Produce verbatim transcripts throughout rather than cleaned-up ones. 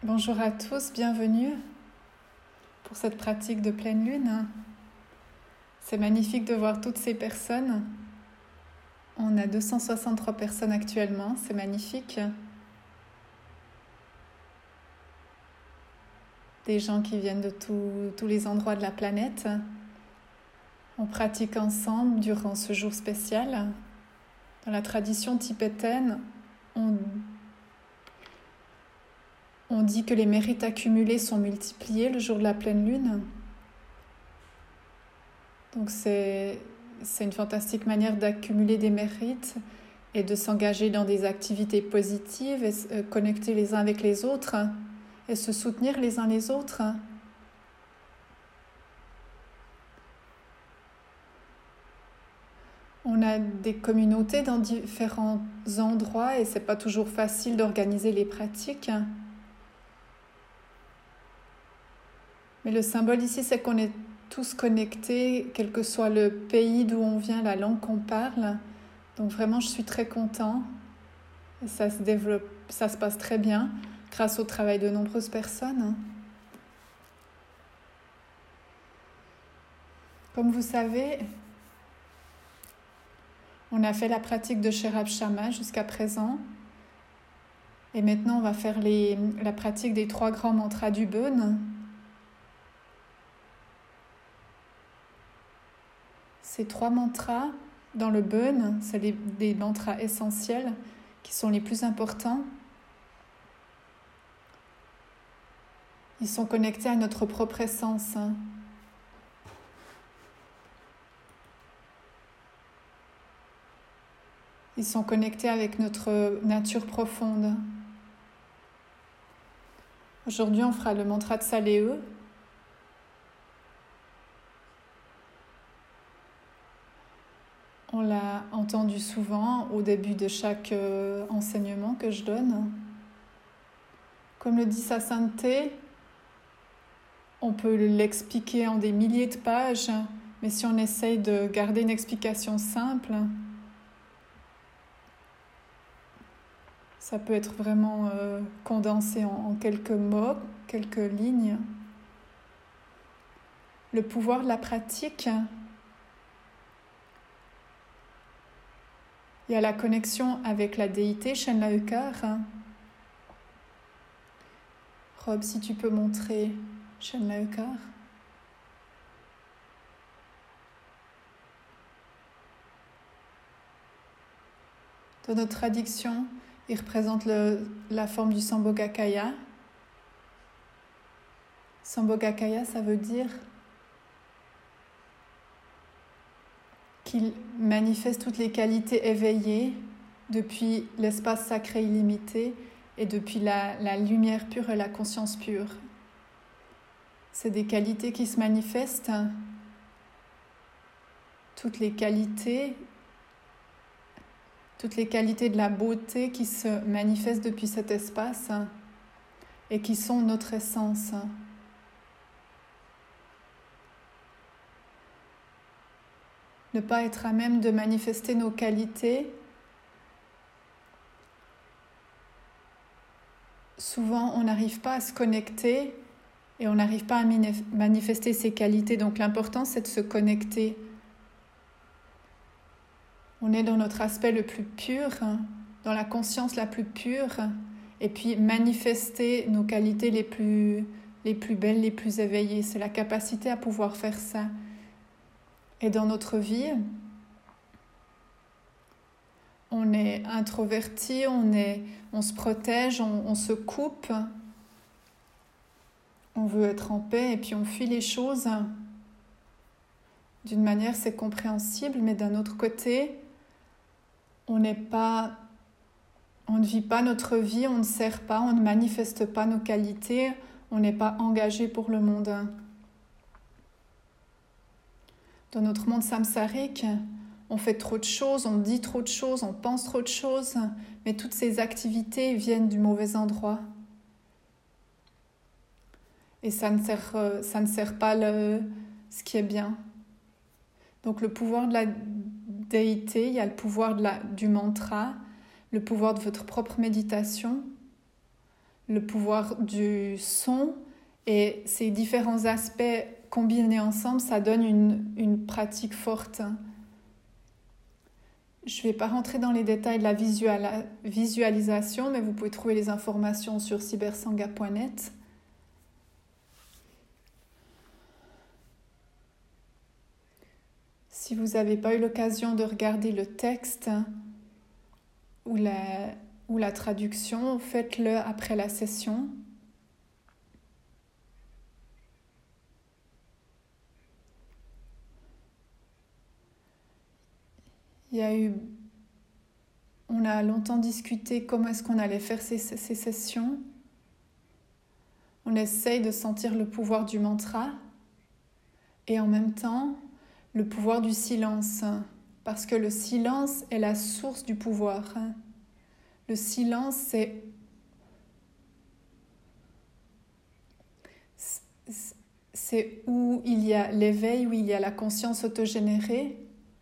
Bonjour à tous, bienvenue pour cette pratique de pleine lune. C'est magnifique de voir toutes ces personnes. On a deux cent soixante-trois personnes actuellement, c'est magnifique. Des gens qui viennent de tout, tous les endroits de la planète. On pratique ensemble durant ce jour spécial. Dans la tradition tibétaine, on On dit que les mérites accumulés sont multipliés le jour de la pleine lune. Donc c'est, c'est une fantastique manière d'accumuler des mérites et de s'engager dans des activités positives et se connecter les uns avec les autres et se soutenir les uns les autres. On a des communautés dans différents endroits et c'est pas toujours facile d'organiser les pratiques. Mais le symbole ici, c'est qu'on est tous connectés, quel que soit le pays d'où on vient, la langue qu'on parle. Donc vraiment, je suis très contente. Et ça se développe, ça se passe très bien grâce au travail de nombreuses personnes. Comme vous savez, on a fait la pratique de Sherab Shama jusqu'à présent. Et maintenant, on va faire les, la pratique des trois grands mantras du Bön. Ces trois mantras dans le Bön, c'est les, des mantras essentiels qui sont les plus importants. Ils sont connectés à notre propre essence. Ils sont connectés avec notre nature profonde. Aujourd'hui, on fera le mantra de Tsaleo. On l'a entendu souvent au début de chaque euh, enseignement que je donne. Comme le dit sa sainteté, on peut l'expliquer en des milliers de pages, mais si on essaye de garder une explication simple, ça peut être vraiment euh, condensé en, en quelques mots, quelques lignes. Le pouvoir de la pratique. Il y a la connexion avec la déité, Shen Laukar. Rob, si tu peux montrer Shen Laukar. Dans notre traduction, il représente le, la forme du Sambhogakaya. Sambhogakaya, ça veut dire qu'il manifeste toutes les qualités éveillées depuis l'espace sacré illimité et depuis la, la lumière pure et la conscience pure. C'est des qualités qui se manifestent, toutes les qualités, toutes les qualités de la beauté qui se manifestent depuis cet espace et qui sont notre essence. Ne pas être à même de manifester nos qualités. Souvent, on n'arrive pas à se connecter et on n'arrive pas à manifester ses qualités. Donc l'important, c'est de se connecter. On est dans notre aspect le plus pur, dans la conscience la plus pure, et puis manifester nos qualités les plus, les plus belles, les plus éveillées. C'est la capacité à pouvoir faire ça. Et dans notre vie, on est introverti, on, est, on se protège, on, on se coupe, on veut être en paix et puis on fuit les choses. D'une manière, c'est compréhensible, mais d'un autre côté, on n'est pas, on ne vit pas notre vie, on ne sert pas, on ne manifeste pas nos qualités, on n'est pas engagé pour le monde. Dans notre monde samsarique, on fait trop de choses, on dit trop de choses, on pense trop de choses, mais toutes ces activités viennent du mauvais endroit. Et ça ne sert, ça ne sert pas le, ce qui est bien. Donc le pouvoir de la déité, il y a le pouvoir de la, du mantra, le pouvoir de votre propre méditation, le pouvoir du son et ces différents aspects combinés ensemble, ça donne une, une pratique forte. Je ne vais pas rentrer dans les détails de la visual- visualisation, mais vous pouvez trouver les informations sur cybersangha point net. Si vous n'avez pas eu l'occasion de regarder le texte ou la, ou la traduction, faites-le après la session. Il y a eu, on a longtemps discuté comment est-ce qu'on allait faire ces, ces sessions. On essaye de sentir le pouvoir du mantra et en même temps le pouvoir du silence, parce que le silence est la source du pouvoir. Le silence, c'est, c'est où il y a l'éveil, où il y a la conscience autogénérée.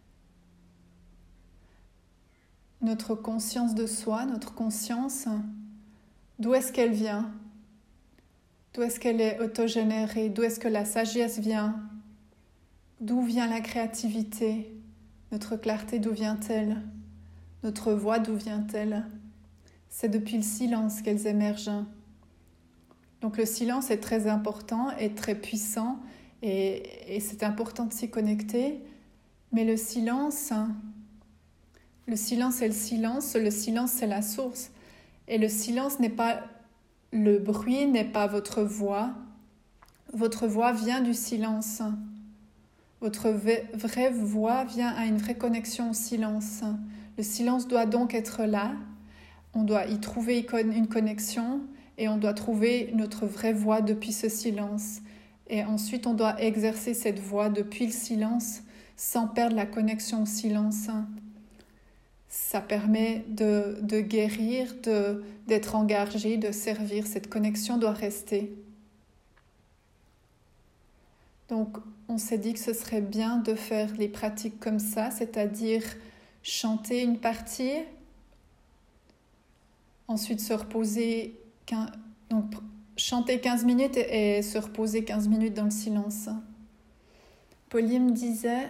Notre conscience de soi, notre conscience, d'où est-ce qu'elle vient? D'où est-ce qu'elle est autogénérée? D'où est-ce que la sagesse vient? D'où vient la créativité? Notre clarté, d'où vient-elle? Notre voix, d'où vient-elle? C'est depuis le silence qu'elles émergent. Donc le silence est très important et très puissant et, et c'est important de s'y connecter. Mais le silence, le silence est le silence, le silence c'est la source. Et le silence n'est pas le bruit, n'est pas votre voix. Votre voix vient du silence. Votre vraie voix vient à une vraie connexion au silence. Le silence doit donc être là. On doit y trouver une connexion et on doit trouver notre vraie voix depuis ce silence. Et ensuite, on doit exercer cette voix depuis le silence sans perdre la connexion au silence. Ça permet de, de guérir, de, d'être engagé, de servir. Cette connexion doit rester. Donc, on s'est dit que ce serait bien de faire les pratiques comme ça, c'est-à-dire chanter une partie, ensuite se reposer, quinze, donc chanter quinze minutes et, et se reposer quinze minutes dans le silence. Pauline me disait,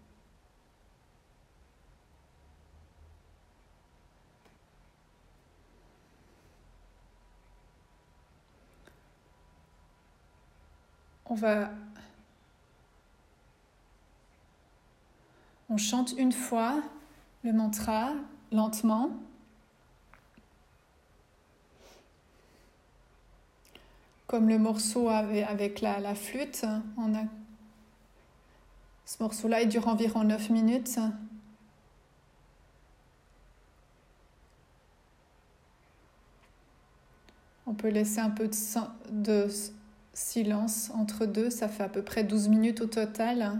on va... On chante une fois le mantra, lentement. Comme le morceau avec la, la flûte. On a... Ce morceau-là, il dure environ neuf minutes. On peut laisser un peu de, de silence entre deux. Ça fait à peu près douze minutes au total.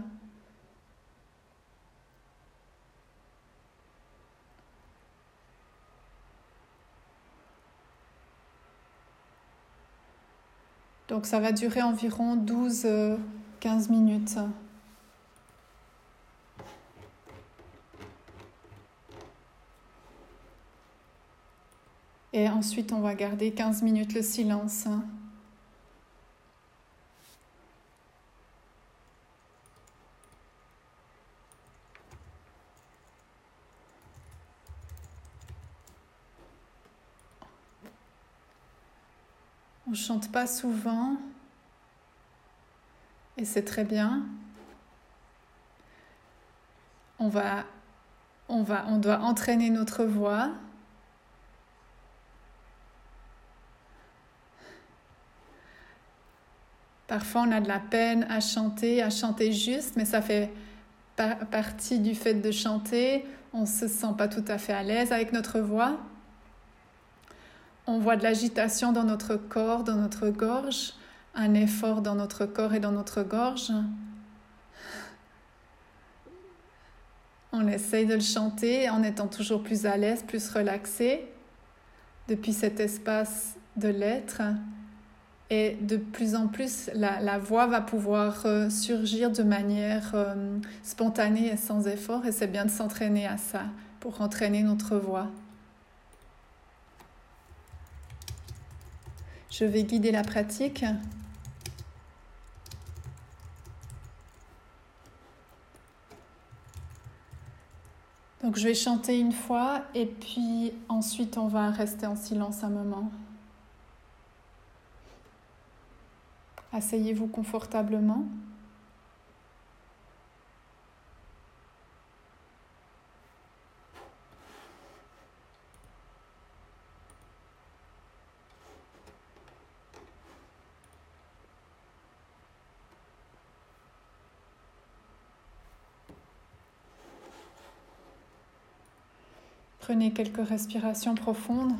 Donc ça va durer environ douze à quinze minutes. Et ensuite, on va garder quinze minutes le silence. On ne chante pas souvent et c'est très bien. On va, on va, on doit entraîner notre voix. Parfois, on a de la peine à chanter, à chanter juste, mais ça fait par- partie du fait de chanter. On ne se sent pas tout à fait à l'aise avec notre voix. On voit de l'agitation dans notre corps, dans notre gorge, un effort dans notre corps et dans notre gorge. On essaye de le chanter en étant toujours plus à l'aise, plus relaxé, depuis cet espace de l'être. Et de plus en plus, la, la voix va pouvoir euh, surgir de manière euh, spontanée et sans effort. Et c'est bien de s'entraîner à ça pour entraîner notre voix. Je vais guider la pratique. Donc je vais chanter une fois et puis ensuite on va rester en silence un moment. Asseyez-vous confortablement. Prenez quelques respirations profondes.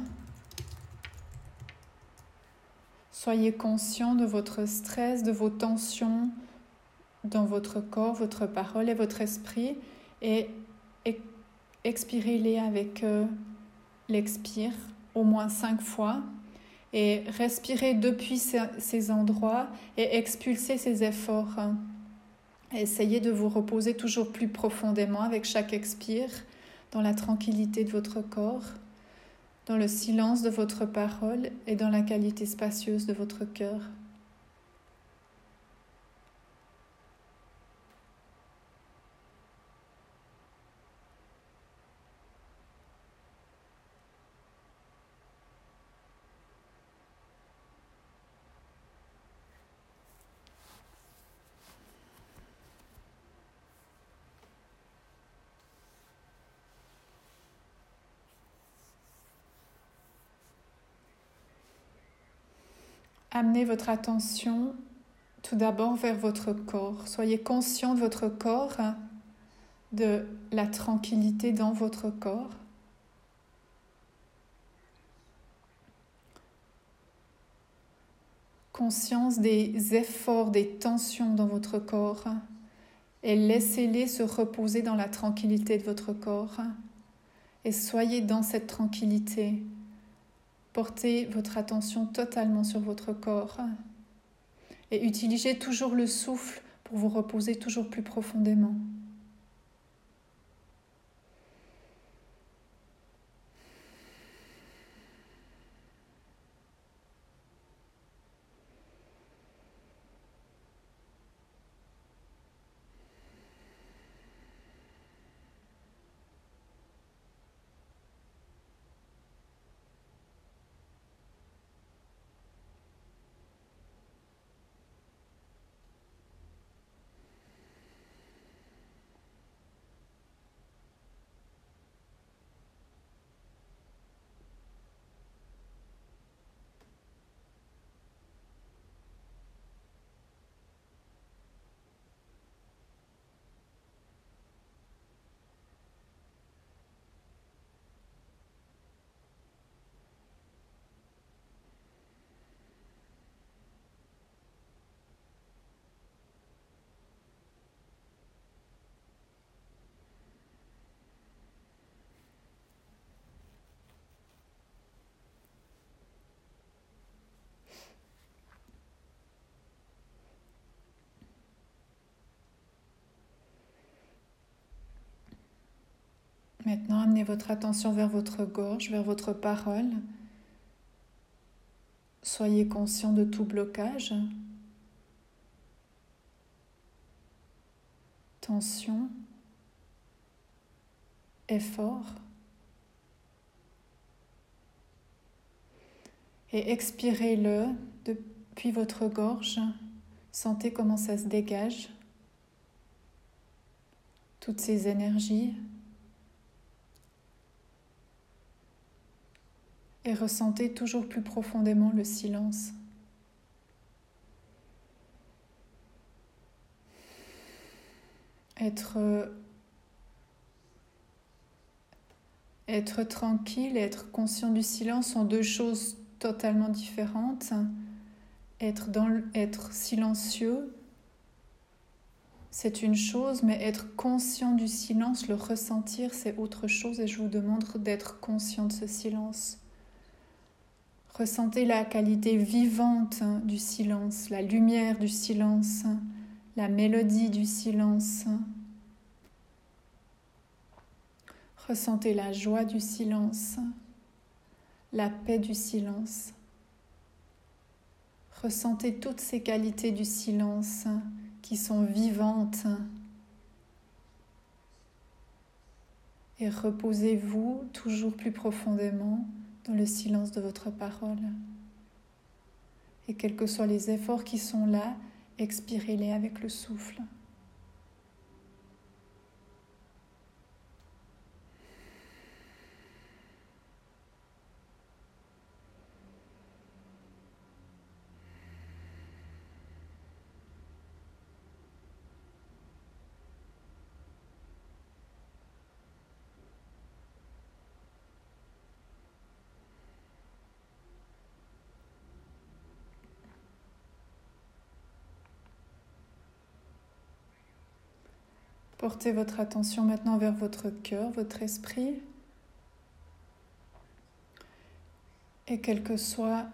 Soyez conscient de votre stress, de vos tensions dans votre corps, votre parole et votre esprit et expirez-les avec euh, l'expire au moins cinq fois et respirez depuis ces endroits et expulsez ces efforts. Essayez de vous reposer toujours plus profondément avec chaque expire dans la tranquillité de votre corps, dans le silence de votre parole et dans la qualité spacieuse de votre cœur. Amenez votre attention tout d'abord vers votre corps. Soyez conscient de votre corps, de la tranquillité dans votre corps. Conscience des efforts, des tensions dans votre corps et laissez-les se reposer dans la tranquillité de votre corps. Et soyez dans cette tranquillité. Portez votre attention totalement sur votre corps et utilisez toujours le souffle pour vous reposer toujours plus profondément. Maintenant, amenez votre attention vers votre gorge, vers votre parole. Soyez conscient de tout blocage, tension, effort. Et expirez-le depuis votre gorge. Sentez comment ça se dégage. Toutes ces énergies. Et ressentez toujours plus profondément le silence. Être, être tranquille et être conscient du silence sont deux choses totalement différentes. Être, dans le, être silencieux, c'est une chose, mais être conscient du silence, le ressentir, c'est autre chose. Et je vous demande d'être conscient de ce silence. Ressentez la qualité vivante du silence, la lumière du silence, la mélodie du silence. Ressentez la joie du silence, la paix du silence. Ressentez toutes ces qualités du silence qui sont vivantes. Et reposez-vous toujours plus profondément dans le silence de votre parole. Et quels que soient les efforts qui sont là, expirez-les avec le souffle. Portez votre attention maintenant vers votre cœur, votre esprit. Et quels que soient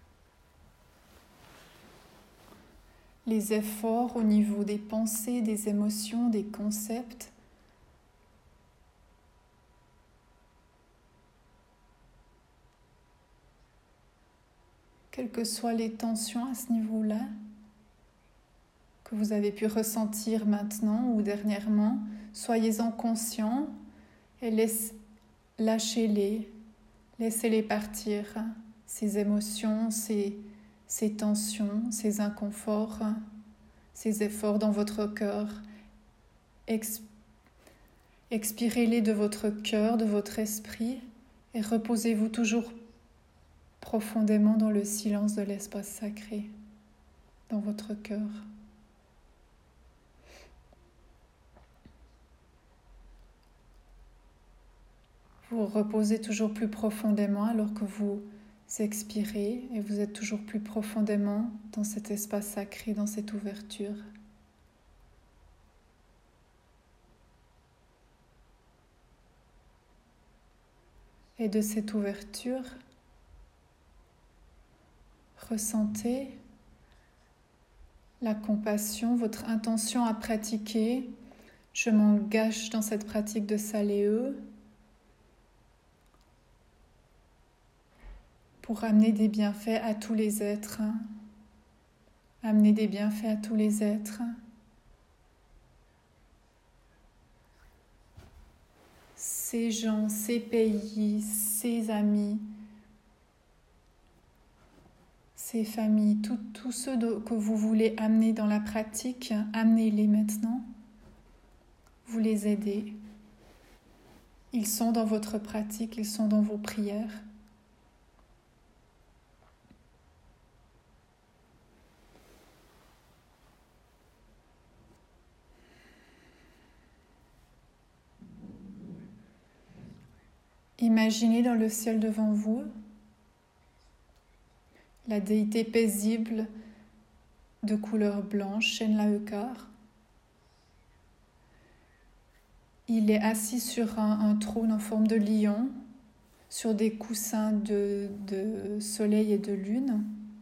les efforts au niveau des pensées, des émotions, des concepts, quelles que soient les tensions à ce niveau-là, que vous avez pu ressentir maintenant ou dernièrement, soyez-en conscients et laisse, lâchez-les, laissez-les partir, ces émotions, ces, ces tensions, ces inconforts, ces efforts dans votre cœur. Ex, expirez-les de votre cœur, de votre esprit et reposez-vous toujours profondément dans le silence de l'espace sacré, dans votre cœur. Vous reposez toujours plus profondément alors que vous expirez et vous êtes toujours plus profondément dans cet espace sacré, dans cette ouverture. Et de cette ouverture, ressentez la compassion, votre intention à pratiquer. Je m'engage dans cette pratique de Salée pour amener des bienfaits à tous les êtres. Amener des bienfaits à tous les êtres. Ces gens, ces pays, ces amis, ces familles, tous ceux de, que vous voulez amener dans la pratique, amenez-les maintenant. Vous les aidez. Ils sont dans votre pratique, ils sont dans vos prières. Imaginez dans le ciel devant vous la déité paisible de couleur blanche, Shenlaekar. Il est assis sur un, un trône en forme de lion, sur des coussins de, de soleil et de lune.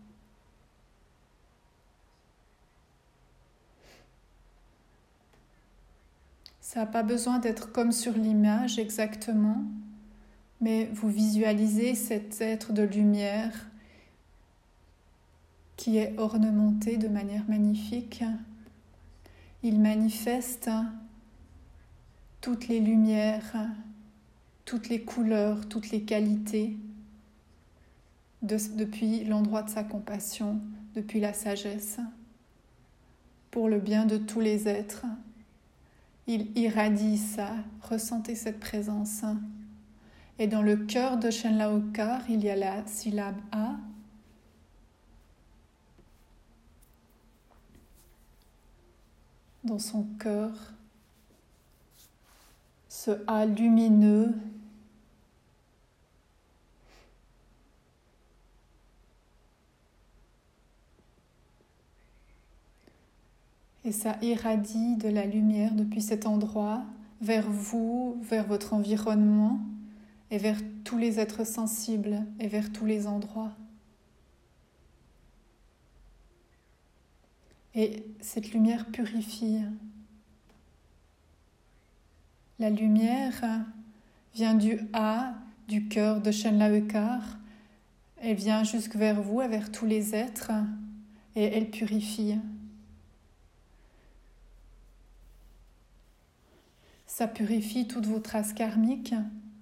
Ça n'a pas besoin d'être comme sur l'image exactement, mais vous visualisez cet être de lumière qui est ornementé de manière magnifique. Il manifeste toutes les lumières, toutes les couleurs, toutes les qualités de, depuis l'endroit de sa compassion, depuis la sagesse, pour le bien de tous les êtres. Il irradie ça, ressentez cette présence. Et dans le cœur de Shenlaekar, il y a la syllabe A. Dans son cœur, ce A lumineux et ça irradie de la lumière depuis cet endroit vers vous, vers votre environnement et vers tous les êtres sensibles et vers tous les endroits. Et cette lumière purifie. La lumière vient du A, du cœur de Shenlaekar. Elle vient jusque vers vous et vers tous les êtres. et elle purifie. Ça purifie toutes vos traces karmiques.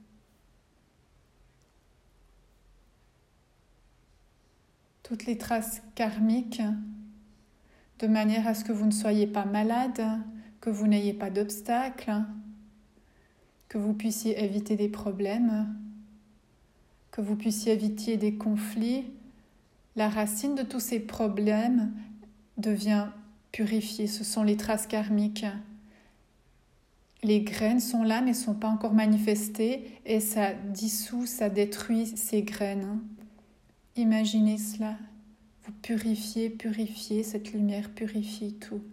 Toutes les traces karmiques, de manière à ce que vous ne soyez pas malade, que vous n'ayez pas d'obstacles, que vous puissiez éviter des problèmes, que vous puissiez éviter des conflits. La racine de tous ces problèmes devient purifiée. Ce sont les traces karmiques. Les graines sont là, mais ne sont pas encore manifestées, et ça dissout, ça détruit ces graines. Imaginez cela. Vous purifiez, purifiez, cette lumière purifie tout.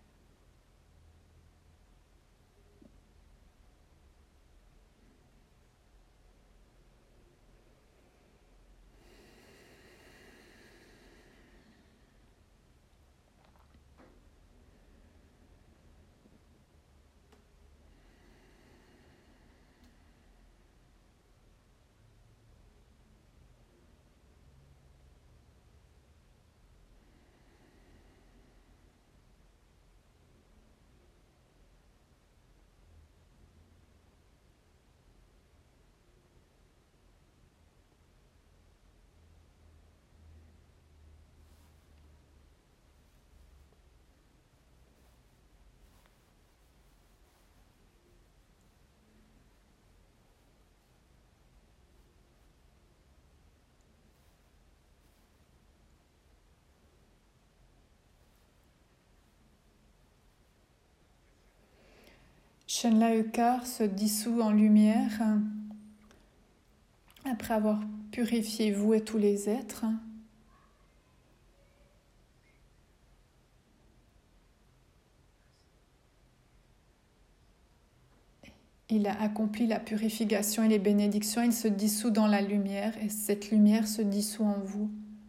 Shenla Ekar se dissout en lumière après avoir purifié vous et tous les êtres. Il a accompli la purification et les bénédictions, il se dissout dans la lumière et cette lumière se dissout en vous.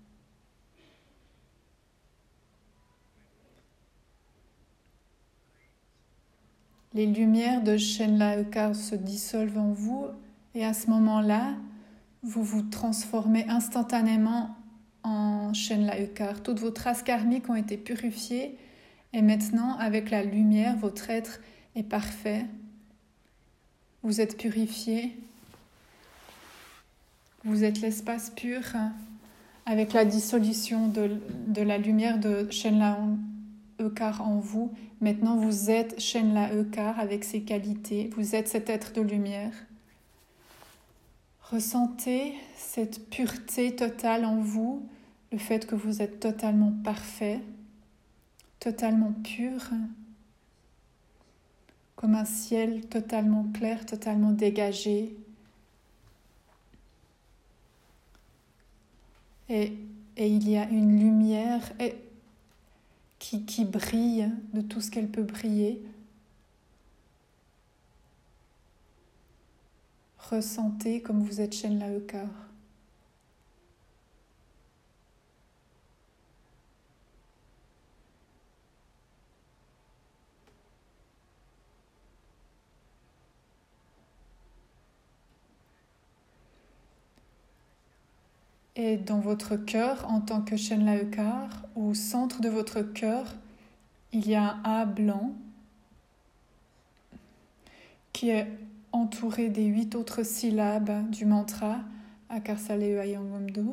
Les lumières de Shenla Ekar se dissolvent en vous et à ce moment-là, vous vous transformez instantanément en Shenla Ekar. Toutes vos traces karmiques ont été purifiées et maintenant, avec la lumière, votre être est parfait. Vous êtes purifié. Vous êtes l'espace pur avec la dissolution de, de la lumière de Shenla Ekar en vous. Maintenant, vous êtes Shenla Ekar avec ses qualités. Vous êtes cet être de lumière. Ressentez cette pureté totale en vous, le fait que vous êtes totalement parfait, totalement pur, comme un ciel totalement clair, totalement dégagé. Et, et il y a une lumière qui, qui brille de tout ce qu'elle peut briller. Ressentez comme vous êtes Shenla Ekar. Et dans votre cœur, en tant que Shenla Ekar, au centre de votre cœur, il y a un A blanc qui est entouré des huit autres syllabes du mantra Akarsaleu Ayangomdu.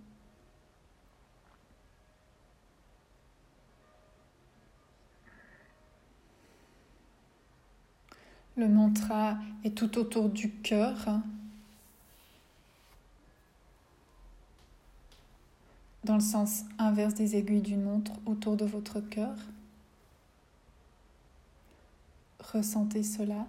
Le mantra est tout autour du cœur, dans le sens inverse des aiguilles d'une montre, autour de votre cœur. Ressentez cela.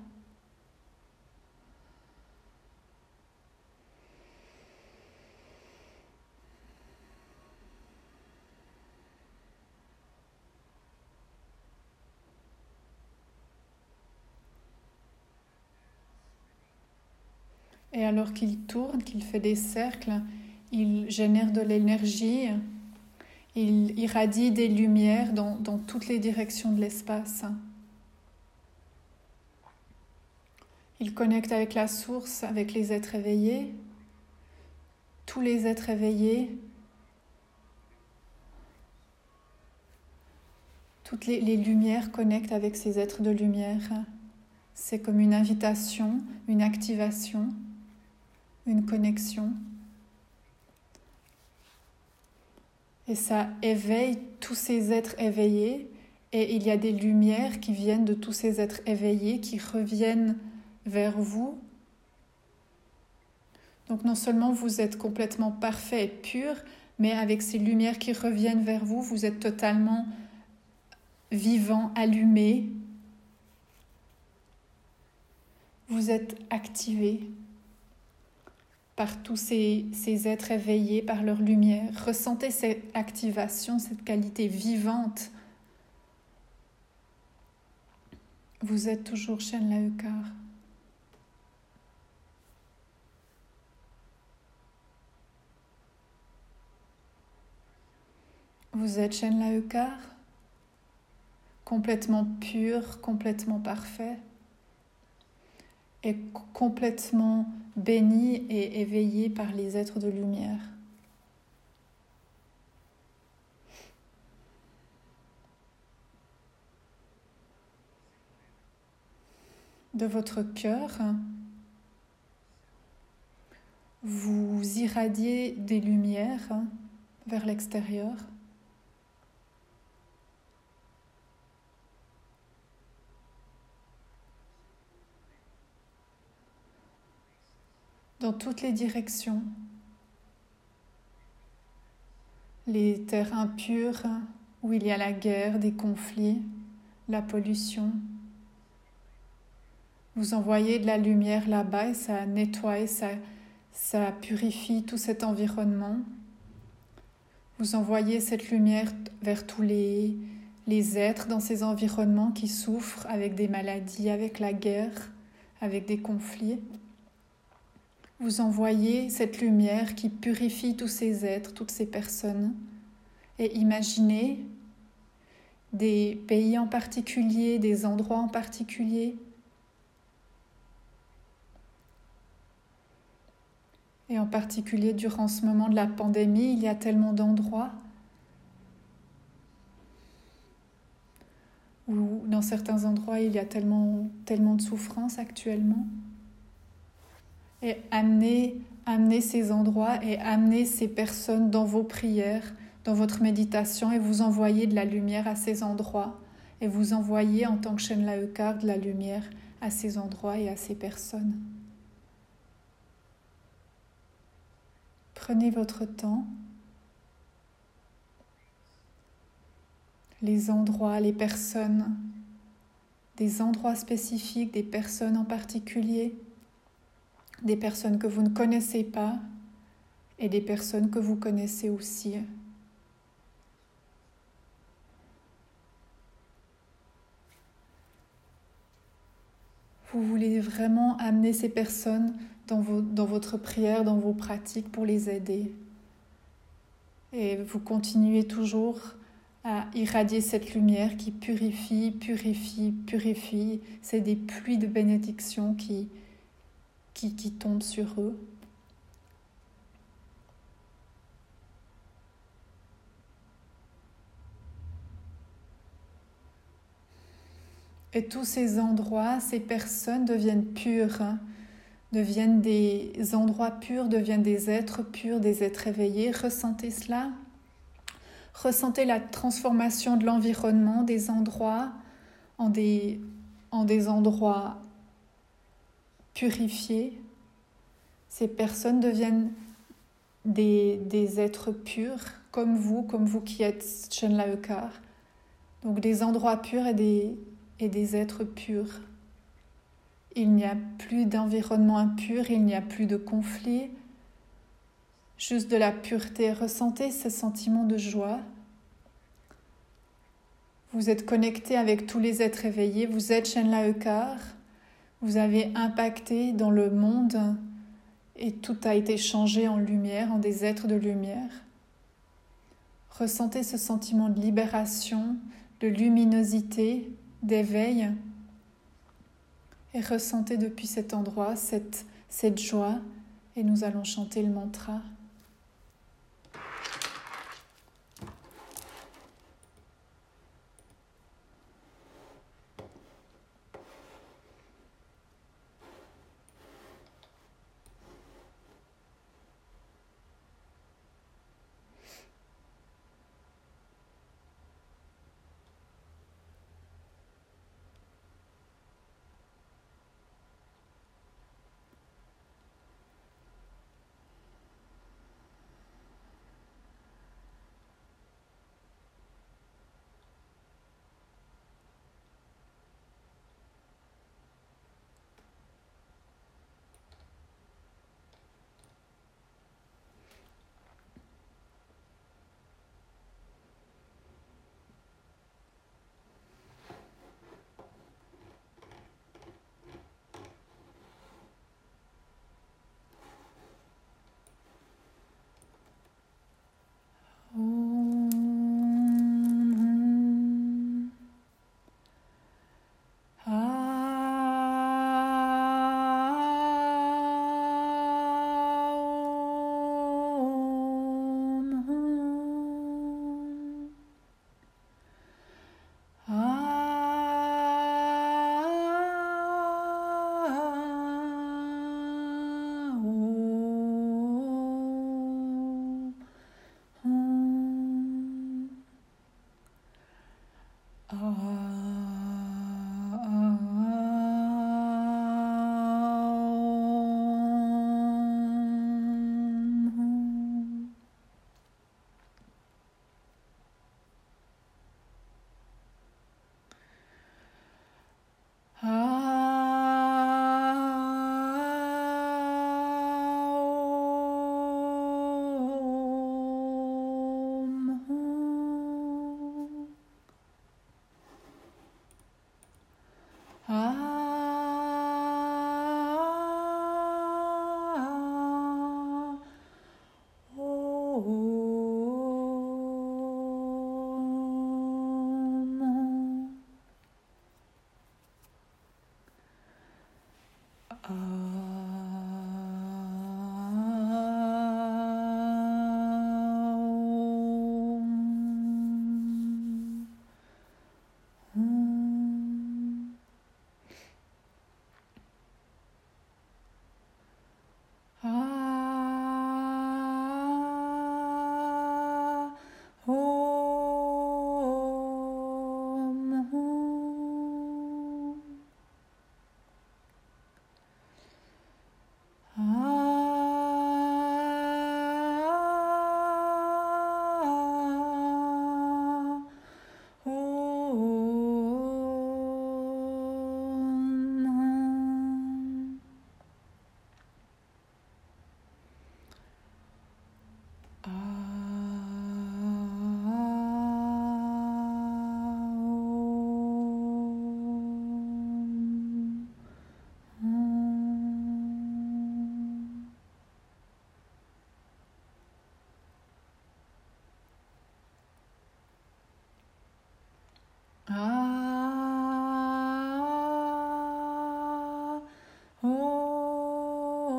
Et alors qu'il tourne, qu'il fait des cercles, il génère de l'énergie, il irradie des lumières dans, dans toutes les directions de l'espace. Il connecte avec la source, avec les êtres éveillés. Tous les êtres éveillés Toutes les, les lumières connectent avec ces êtres de lumière. C'est comme une invitation, une activation, une connexion. Et ça éveille tous ces êtres éveillés. Et il y a des lumières qui viennent de tous ces êtres éveillés, qui reviennent vers vous. Donc non seulement vous êtes complètement parfait et pur, mais avec ces lumières qui reviennent vers vous, vous êtes totalement vivant, allumé. Vous êtes activé par tous ces, ces êtres éveillés, par leur lumière. Ressentez cette activation, cette qualité vivante. Vous êtes toujours Shen Laukar. Vous êtes Shen Laukar, complètement pur, complètement parfait, et complètement béni et éveillé par les êtres de lumière. De votre cœur, vous irradiez des lumières vers l'extérieur. Dans toutes les directions. Les terres impures où il y a la guerre, des conflits, la pollution. Vous envoyez de la lumière là-bas et ça nettoie, ça, ça purifie tout cet environnement. Vous envoyez cette lumière vers tous les, les êtres dans ces environnements qui souffrent avec des maladies, avec la guerre, avec des conflits. Vous envoyez cette lumière qui purifie tous ces êtres, toutes ces personnes. Et imaginez des pays en particulier, des endroits en particulier. Et en particulier durant ce moment de la pandémie, il y a tellement d'endroits où dans certains endroits il y a tellement, tellement de souffrance actuellement. Et amenez, amenez ces endroits et amenez ces personnes dans vos prières, dans votre méditation, et vous envoyez de la lumière à ces endroits. Et vous envoyez en tant que Shen Laukar de la lumière à ces endroits et à ces personnes. Prenez votre temps. Les endroits, les personnes, des endroits spécifiques, des personnes en particulier, des personnes que vous ne connaissez pas et des personnes que vous connaissez aussi. Vous voulez vraiment amener ces personnes dans, vos, dans votre prière, dans vos pratiques pour les aider. Et vous continuez toujours à irradier cette lumière qui purifie, purifie, purifie. C'est des pluies de bénédictions qui, qui, qui tombent sur eux. Et tous ces endroits, ces personnes deviennent pures, hein, deviennent des endroits purs, deviennent des êtres purs, des êtres éveillés. Ressentez cela. Ressentez la transformation de l'environnement, des endroits en des, en des endroits purifiés. Ces personnes deviennent des, des êtres purs, comme vous, comme vous qui êtes Shen Laukar. Donc des endroits purs et des, et des êtres purs. Il n'y a plus d'environnement impur, il n'y a plus de conflit, juste de la pureté. Ressentez ce sentiment de joie. Vous êtes connecté avec tous les êtres éveillés, vous êtes Shen Laukar, vous avez impacté dans le monde et tout a été changé en lumière, en des êtres de lumière. Ressentez ce sentiment de libération, de luminosité, d'éveil. Et ressentez depuis cet endroit cette, cette joie. Et nous allons chanter le mantra. Ah, Om.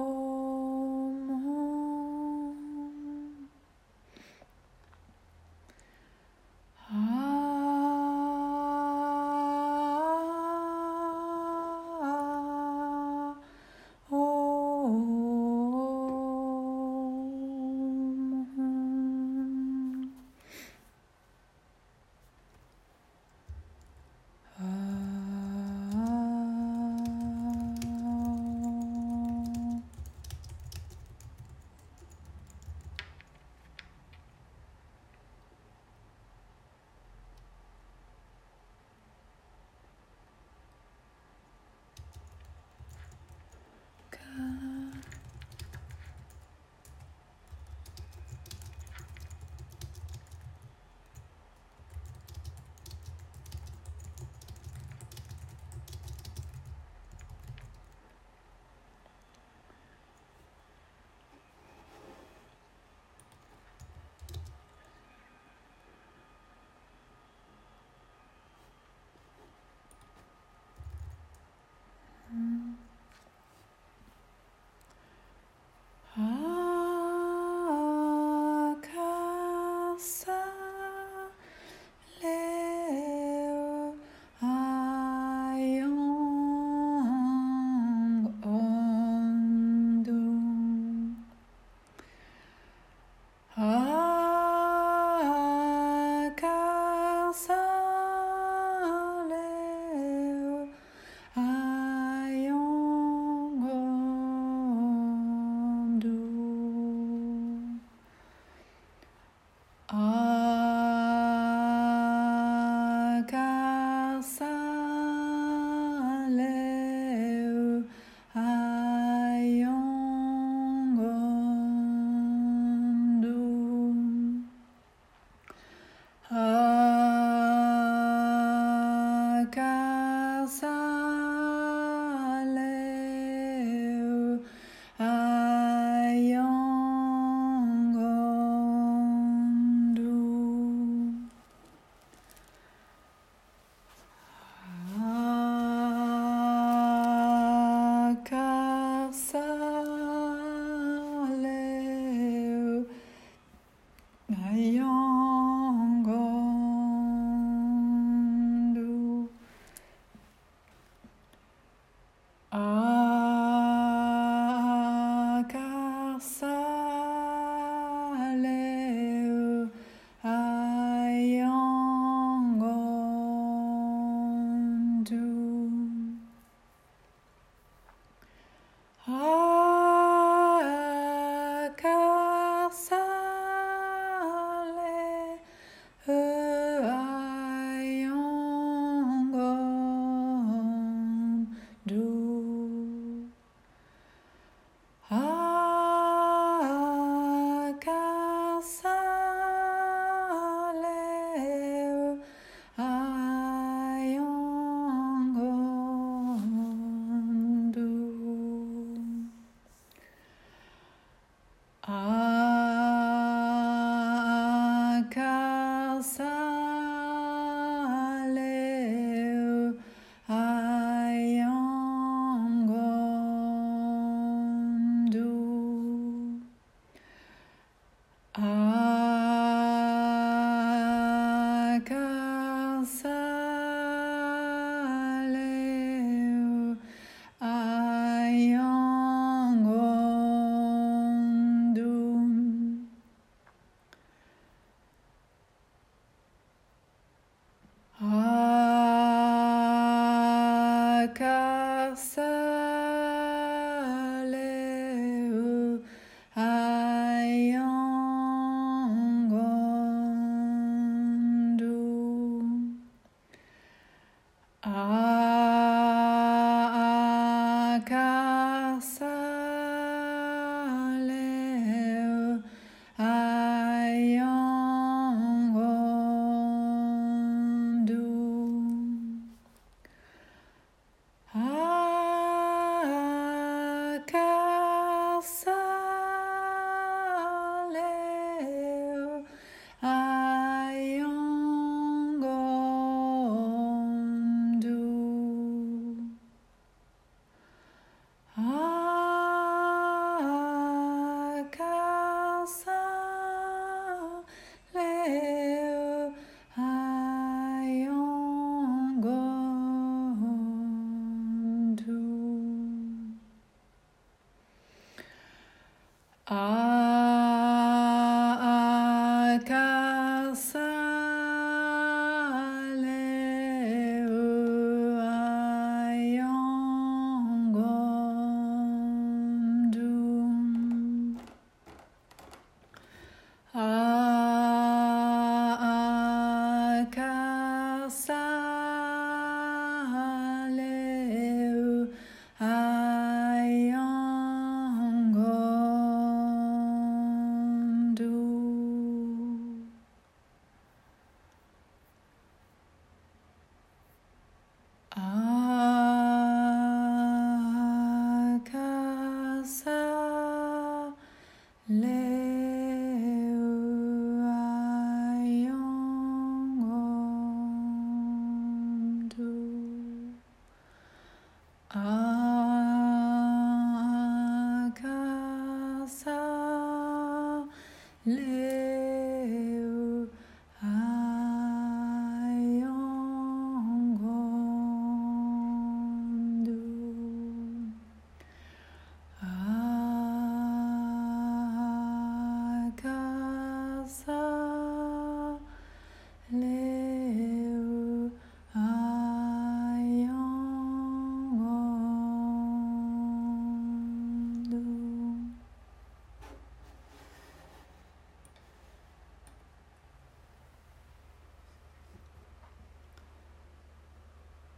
Ah, Om.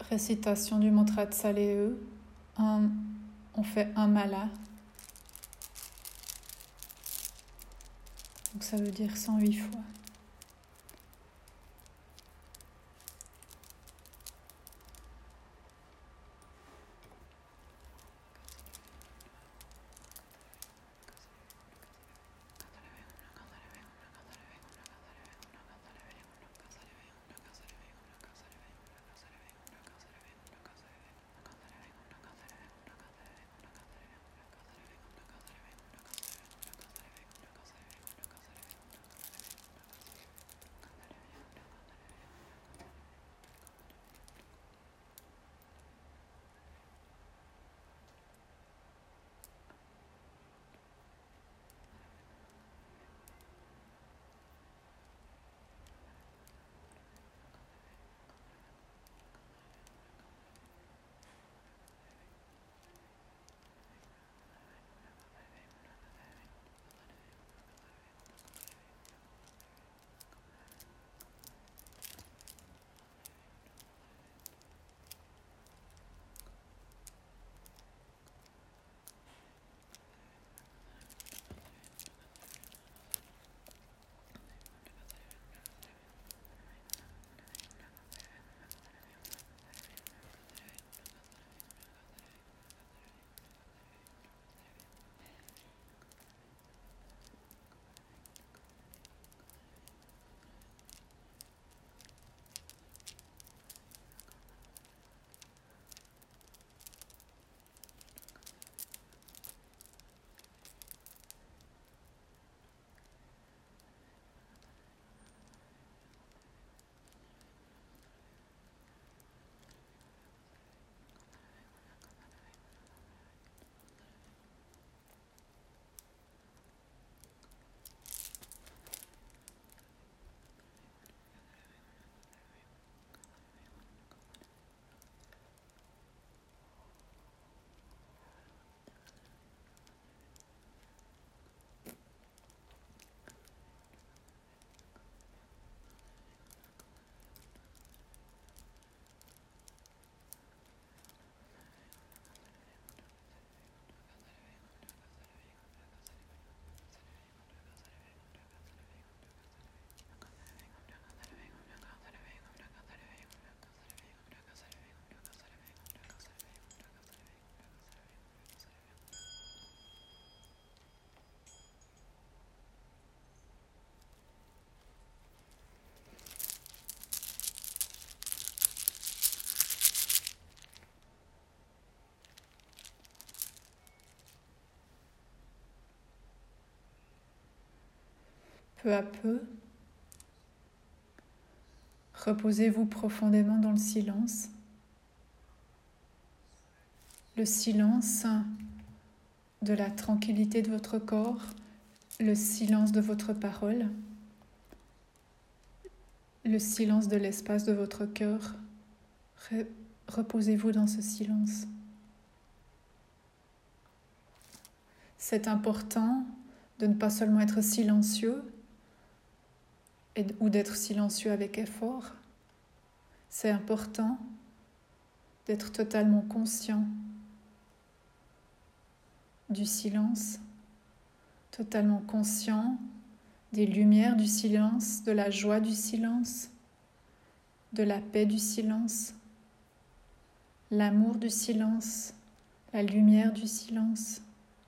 récitation du mantra de Tsaleo. Un, on fait un mala. Donc ça veut dire cent huit fois. Peu à peu, reposez-vous profondément dans le silence. Le silence de la tranquillité de votre corps, le silence de votre parole, le silence de l'espace de votre cœur. Reposez-vous dans ce silence. C'est important de ne pas seulement être silencieux, ou d'être silencieux avec effort. C'est important d'être totalement conscient du silence, totalement conscient des lumières du silence, de la joie du silence, de la paix du silence, l'amour du silence, la lumière du silence.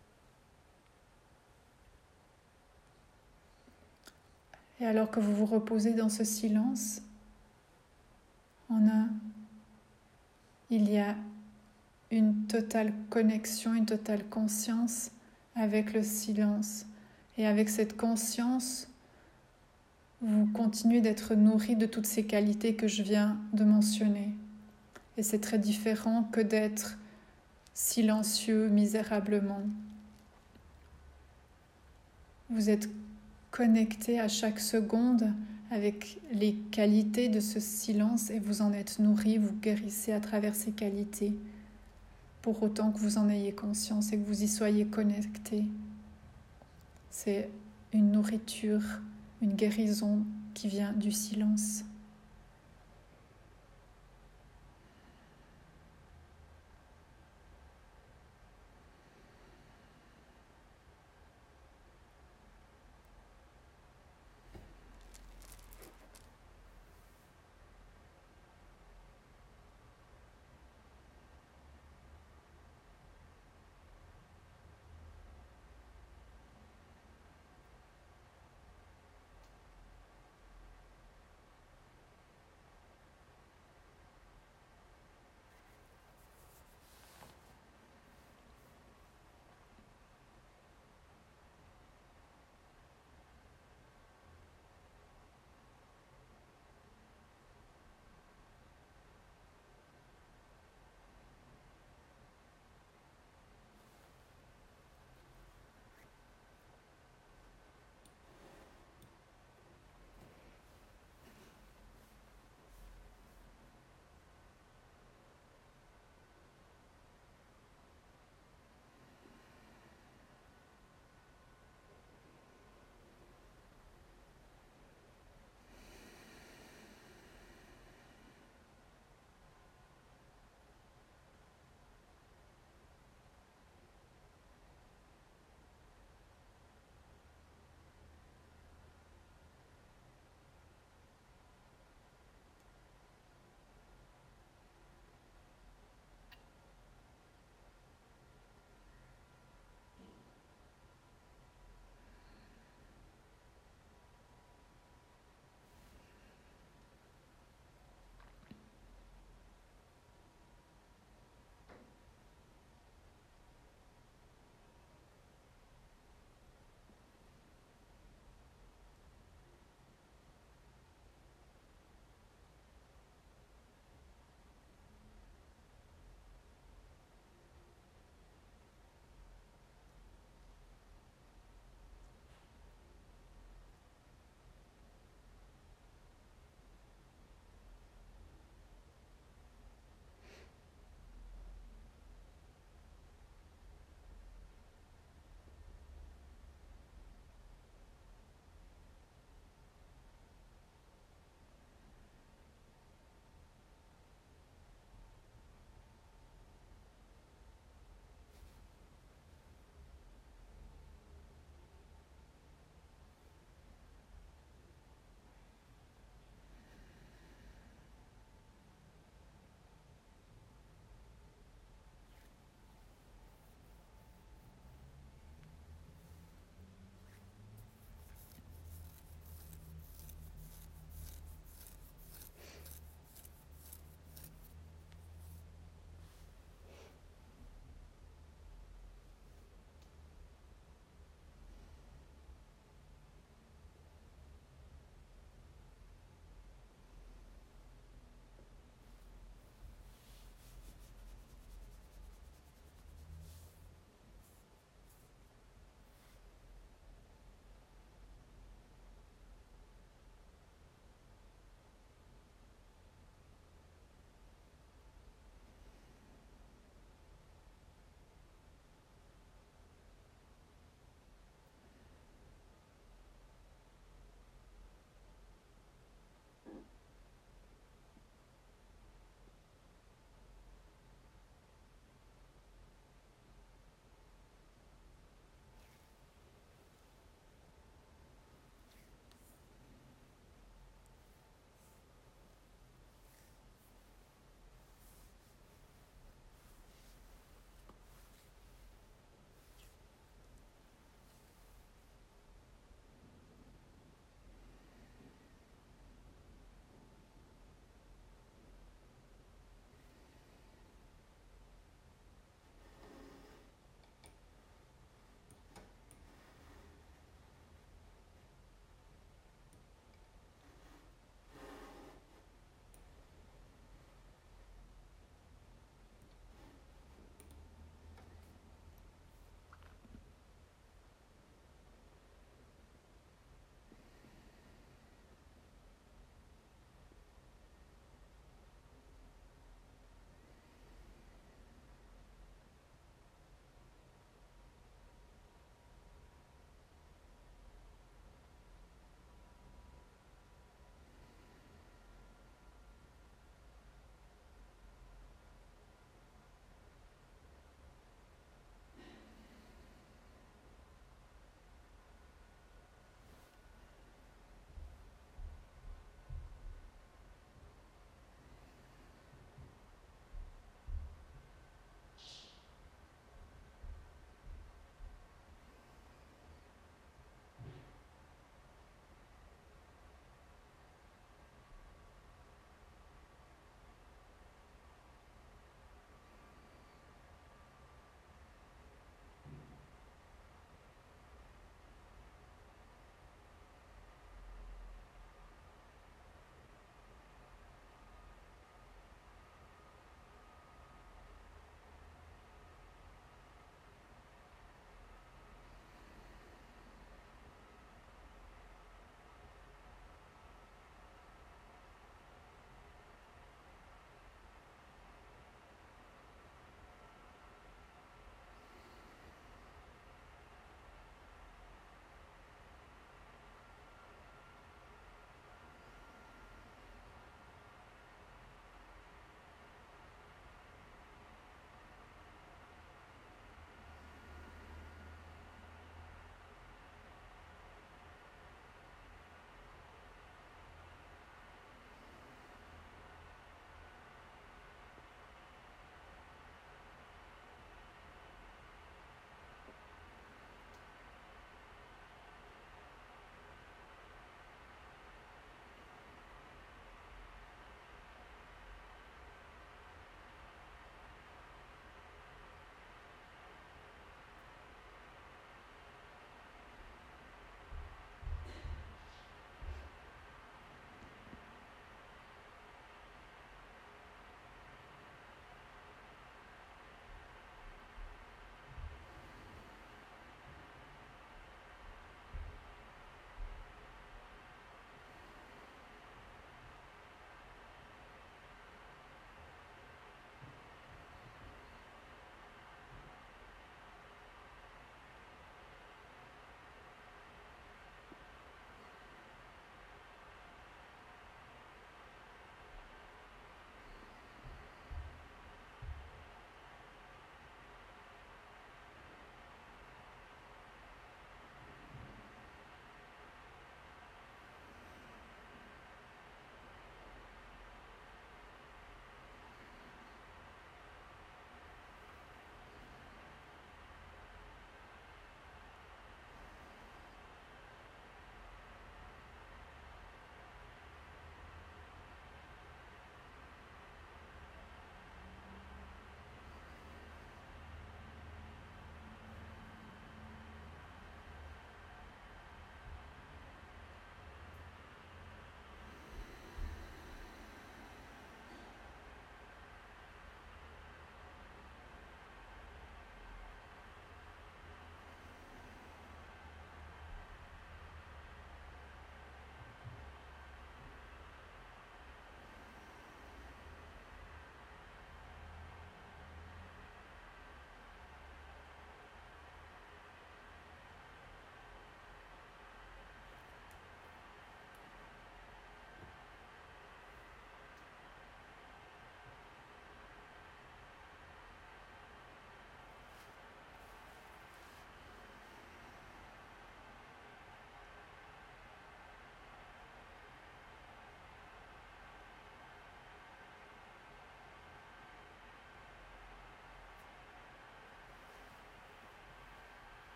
Et alors que vous vous reposez dans ce silence, en un, il y a une totale connexion, une totale conscience avec le silence. Et avec cette conscience, vous continuez d'être nourri de toutes ces qualités que je viens de mentionner. Et c'est très différent que d'être silencieux misérablement. Vous êtes connecté à chaque seconde avec les qualités de ce silence et vous en êtes nourri, vous guérissez à travers ces qualités, pour autant que vous en ayez conscience et que vous y soyez connecté. C'est une nourriture, une guérison qui vient du silence.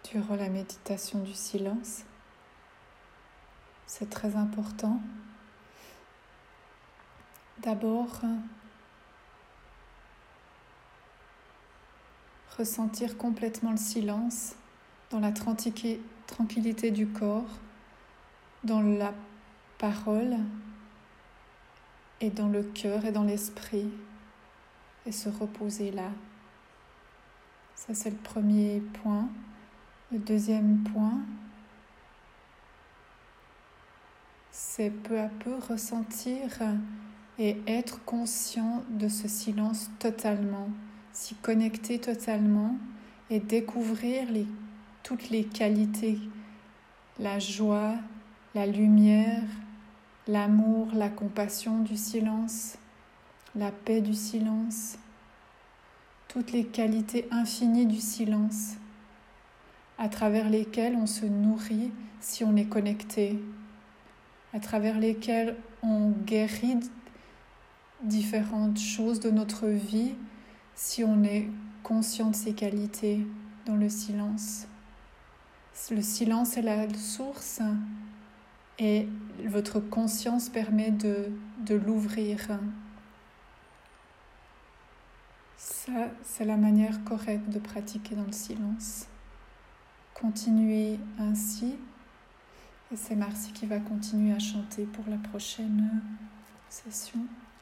durant la méditation du silence. C'est très important. D'abord, ressentir complètement le silence dans la tranquillité du corps, dans la parole et dans le cœur et dans l'esprit, et se reposer là. Ça, c'est le premier point. Le deuxième point, c'est peu à peu ressentir et être conscient de ce silence totalement, s'y connecter totalement et découvrir les, toutes les qualités, la joie, la lumière, l'amour, la compassion du silence, la paix du silence, toutes les qualités infinies du silence, à travers lesquelles on se nourrit si on est connecté, à travers lesquelles on guérit différentes choses de notre vie si on est conscient de ces qualités dans le silence. Le silence est la source et votre conscience permet de, de l'ouvrir. Ça, c'est la manière correcte de pratiquer dans le silence. Continuez ainsi. Et c'est Marcy qui va continuer à chanter pour la prochaine session.